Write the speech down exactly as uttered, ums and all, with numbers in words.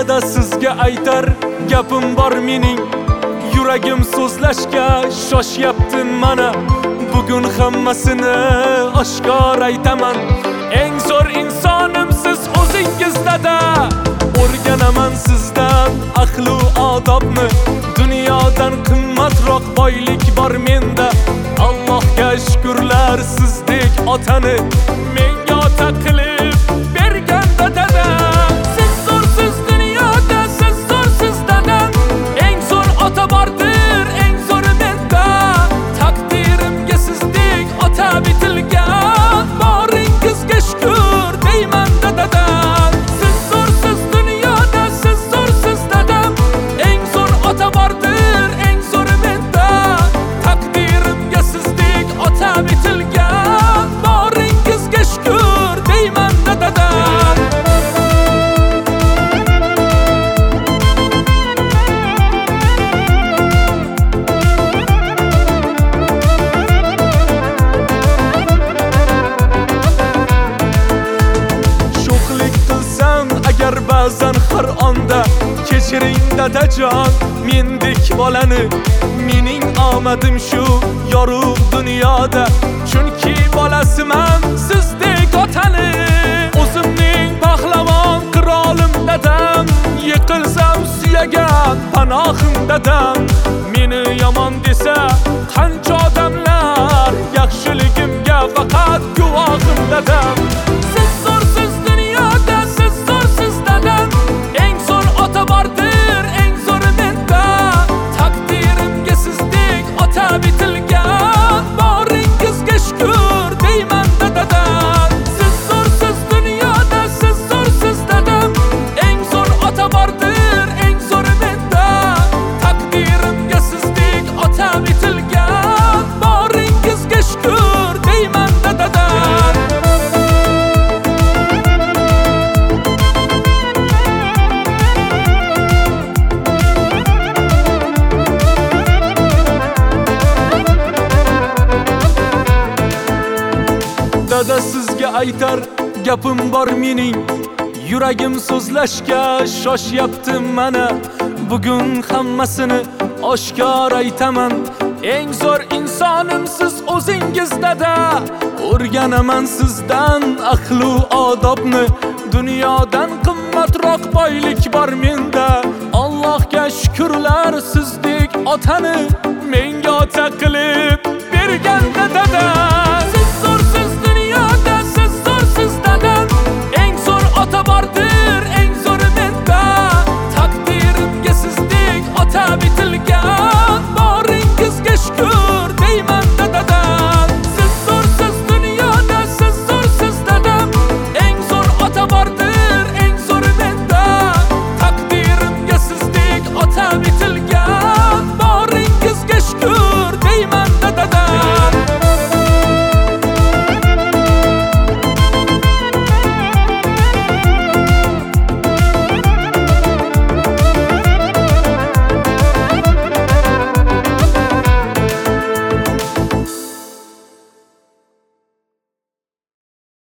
Dada sizga aytar gapim bor mening, yuragim so'zlashga shoshyapti mana. Bugun hammasini oshkor aytaman. Eng zo'r insonim siz o'zingiz dada. O'rganaman sizdan aqlu odobni, dunyodan qimmatroq boylik bor menda. Allohga shukrlar sizdek otani menga ota qilib bergan dada. Siz zo'rsiz dunyoda, siz zo'rsiz dada. Eng zo'r ota bordir, eng zo'ri menda. Taqdirimga sizdek ota bitilgan, boringizga shukr deyman dada. Siz zo'rsiz dunyoda, siz zo'rsiz dada. Eng zo'r ota bordir, eng zo'ri menda. Taqdirimga sizdek ota bitilgan, boringizga shukr deyman dada. Agar ba'zan har onda kechiring dadajon mendek bolani. Mening omadim shu yorug' dunyoda, chunki bolasiman sizdek otani. O'zimning pahlavon qirolim dadam, yiqilsam suyagan panohim dadam. Meni yomon desa qancha odamlar, yaxshiligimga faqat guvohim dadam. Siz zo'rsiz dunyoda, siz zo'rsiz dadam. Eng zo'r ota bordir, eng zo'ri menda. Taqdirimga sizdek ota bitilgan, boringizga shukr deyman dada. Siz zo'rsiz dunyoda, siz zo'rsiz dadam. Eng zo'r ota bordir, eng zo'ri menda. Taqdirimga sizdek ota bitilgan, boringizga shukr deyman dada. Dada sizga aytar gapim bor mening, yuragim so'zlashga shoshyapti mana. Bugun hammasini oshkor aytaman. Eng zo'r insonim siz o'zingiz dada. O'rganaman sizdan aqlu odobni, dunyodan qimmatroq boylik bor menda. Allohga shukrlar sizdek otani menga ota qilib